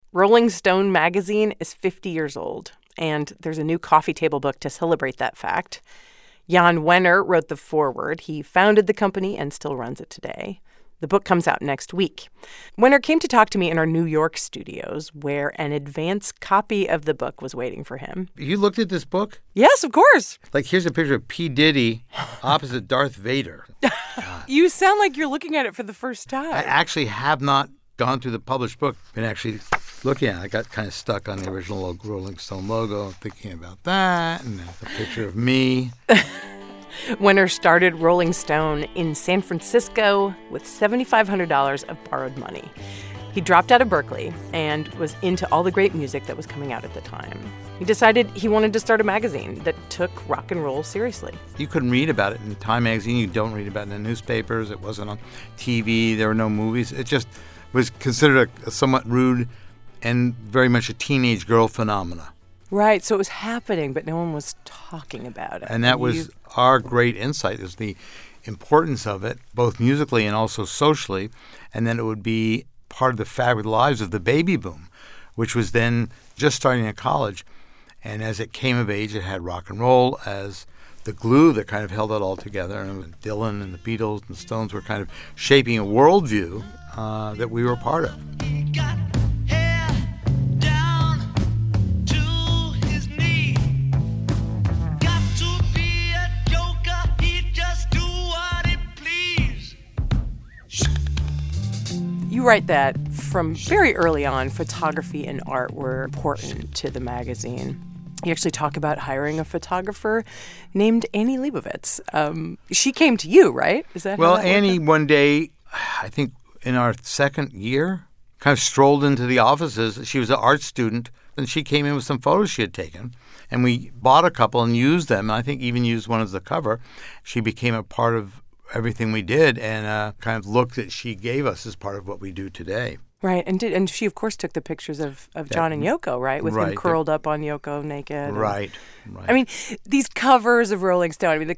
Rolling Stone magazine is 50 years old, and there's a new coffee table book to celebrate that fact. Jan Wenner wrote the foreword. He founded the company and still runs it today. The book comes out next week. Wenner came to talk to me in our New York studios, where an advance copy of the book was waiting for him. You looked at this book? Yes, of course. Like, here's a picture of P. Diddy opposite Darth Vader. You sound like you're looking at it for the first time. I actually have not gone through the published book, been actually looking at it. I got kind of stuck on the original Rolling Stone logo, thinking about that, and the picture of me. Wenner started Rolling Stone in San Francisco with $7,500 of borrowed money. He dropped out of Berkeley and was into all the great music that was coming out at the time. He decided he wanted to start a magazine that took rock and roll seriously. You couldn't read about it in Time magazine. You don't read about it in the newspapers. It wasn't on TV. There were no movies. It just was considered a somewhat rude and very much a teenage girl phenomena. Right, so it was happening, but no one was talking about it. And that was our great insight, is the importance of it, both musically and also socially, and then it would be part of the fabric lives of the baby boom, which was then just starting at college. And as it came of age, it had rock and roll as the glue that kind of held it all together. And Dylan and the Beatles and the Stones were kind of shaping a worldview that we were part of. You write that from very early on, photography and art were important to the magazine. You actually talk about hiring a photographer named Annie Leibovitz. She came to you, right? Is that well, how that Annie, one day, I think in our second year, kind of strolled into the offices. She was an art student, and she came in with some photos she had taken. And we bought a couple and used them, and I think even used one as the cover. She became a part of everything we did, and kind of look that she gave us as part of what we do today. Right, and she, of course, took the pictures of John and Yoko, right? With him curled up on Yoko naked. Right. I mean, these covers of Rolling Stone, I mean,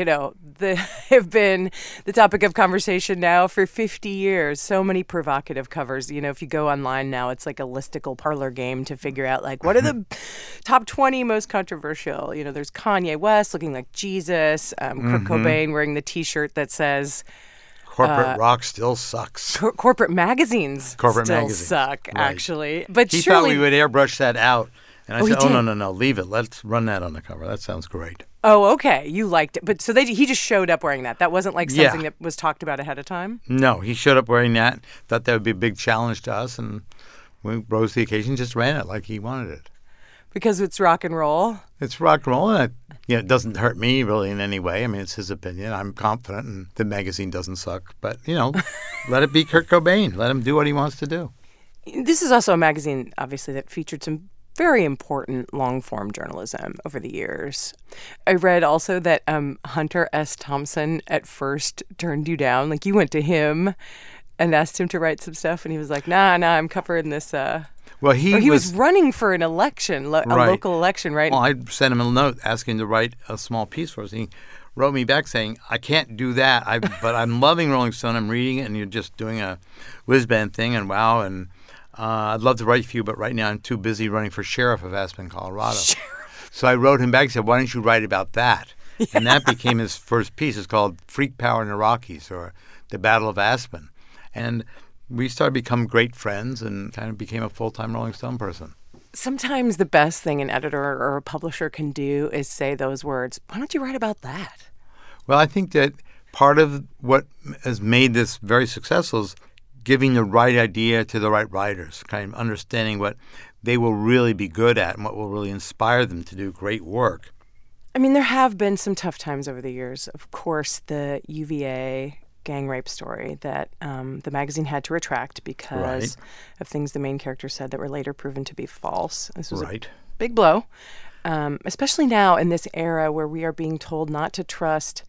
they have been the topic of conversation now for 50 years. So many provocative covers. You know, if you go online now, it's like a listicle parlor game to figure out, like, what are the top 20 most controversial? You know, there's Kanye West looking like Jesus, Kurt Cobain wearing the T-shirt that says... Corporate rock still sucks. Corporate magazines still suck, right. Actually. But he surely... thought we would airbrush that out. And I said, no, leave it. Let's run that on the cover. That sounds great. Oh, okay. You liked it. But so he just showed up wearing that. That wasn't like something that was talked about ahead of time? No, he showed up wearing that. Thought that would be a big challenge to us. And we rose to the occasion, just ran it like he wanted it. Because it's rock and roll? It's rock and roll, and it doesn't hurt me really in any way. I mean, it's his opinion. I'm confident, and the magazine doesn't suck. But, let it be Kurt Cobain. Let him do what he wants to do. This is also a magazine, obviously, that featured some very important long-form journalism over the years. I read also that Hunter S. Thompson at first turned you down. Like, you went to him and asked him to write some stuff, and he was like, nah, I'm covering this... Well, he was running for an election, a local election, right? Well, I sent him a note asking him to write a small piece for us. And he wrote me back saying, I can't do that, but I'm loving Rolling Stone. I'm reading it, and you're just doing a whiz-band thing, and wow, and I'd love to write for you, but right now I'm too busy running for sheriff of Aspen, Colorado. So I wrote him back and said, why don't you write about that? Yeah. And that became his first piece. It's called Freak Power in the Rockies, or The Battle of Aspen. And we started to become great friends and kind of became a full-time Rolling Stone person. Sometimes the best thing an editor or a publisher can do is say those words. Why don't you write about that? Well, I think that part of what has made this very successful is giving the right idea to the right writers, kind of understanding what they will really be good at and what will really inspire them to do great work. I mean, there have been some tough times over the years. Of course, the UVA gang rape story that the magazine had to retract because of things the main character said that were later proven to be false. This was a big blow, especially now in this era where we are being told not to trust,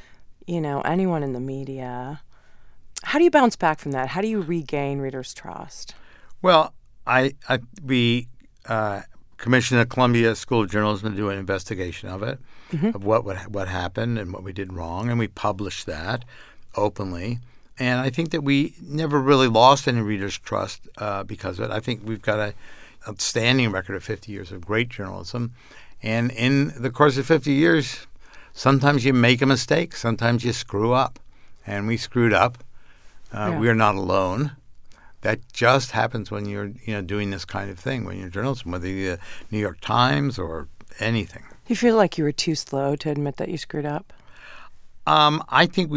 anyone in the media. How do you bounce back from that? How do you regain readers' trust? Well, we commissioned the Columbia School of Journalism to do an investigation of it, of what happened and what we did wrong, and we published that openly. And I think that we never really lost any readers' trust because of it. I think we've got an outstanding record of 50 years of great journalism. And in the course of 50 years, sometimes you make a mistake. Sometimes you screw up. And we screwed up. We are not alone. That just happens when you're doing this kind of thing, when you're journalism, whether you're the New York Times or anything. You feel like you were too slow to admit that you screwed up? I think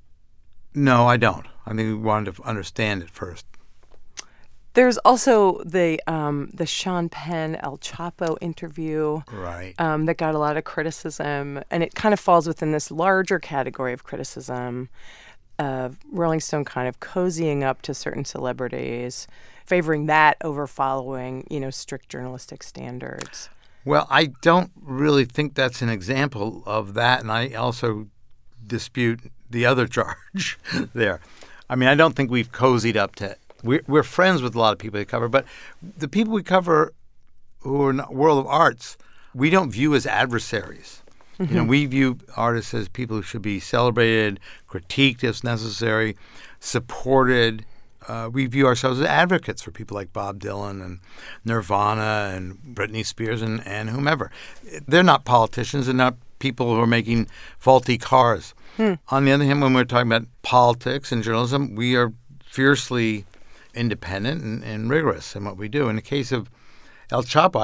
no, I don't. I think we wanted to understand it first. There's also the Sean Penn El Chapo interview, right? That got a lot of criticism, and it kind of falls within this larger category of criticism of Rolling Stone kind of cozying up to certain celebrities, favoring that over following, strict journalistic standards. Well, I don't really think that's an example of that, and I also dispute the other charge there. I mean, I don't think we've cozied up to. We're friends with a lot of people we cover, but the people we cover who are in the world of arts, we don't view as adversaries. Mm-hmm. We view artists as people who should be celebrated, critiqued if necessary, supported. We view ourselves as advocates for people like Bob Dylan and Nirvana and Britney Spears and whomever. They're not politicians. They're not people who are making faulty cars. On the other hand, when we're talking about politics and journalism, we are fiercely independent and rigorous in what we do. In the case of El Chapo,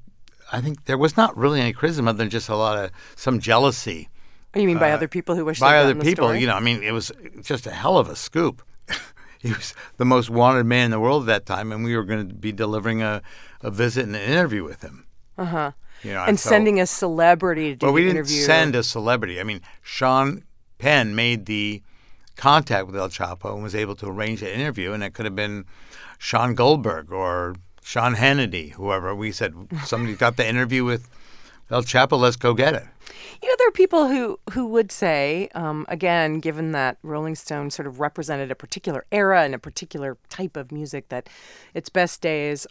I think there was not really any criticism other than just some jealousy. You mean by other people who wish by they'd other gotten people? The story? It was just a hell of a scoop. He was the most wanted man in the world at that time, and we were going to be delivering a visit and an interview with him. Uh-huh. Sending a celebrity to do the interview. Well, we didn't send a celebrity. I mean, Sean Penn made the contact with El Chapo and was able to arrange an interview, and it could have been Sean Goldberg or Sean Hannity, whoever. We said, somebody got the interview with El Chapo, let's go get it. There are people who would say, again, given that Rolling Stone sort of represented a particular era and a particular type of music, that its best days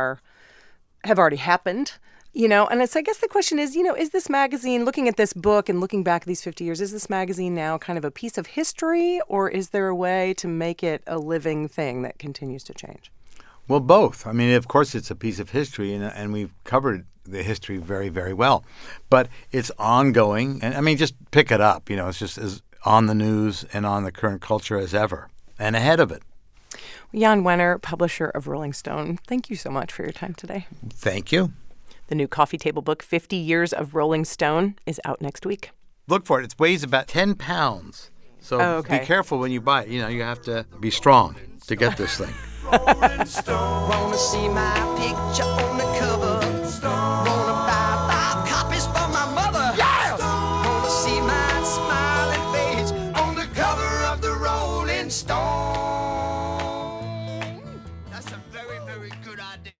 have already happened. And I guess the question is, is this magazine, looking at this book and looking back at these 50 years, is this magazine now kind of a piece of history, or is there a way to make it a living thing that continues to change? Well, both. I mean, of course, it's a piece of history, and we've covered the history very, very well. But it's ongoing, and I mean, just pick it up. It's just as on the news and on the current culture as ever, and ahead of it. Jan Wenner, publisher of Rolling Stone, thank you so much for your time today. Thank you. The new coffee table book, 50 Years of Rolling Stone, is out next week. Look for it. It weighs about 10 pounds. So Be careful when you buy it. You have to be strong to get this thing. Rolling Stone, wanna see my picture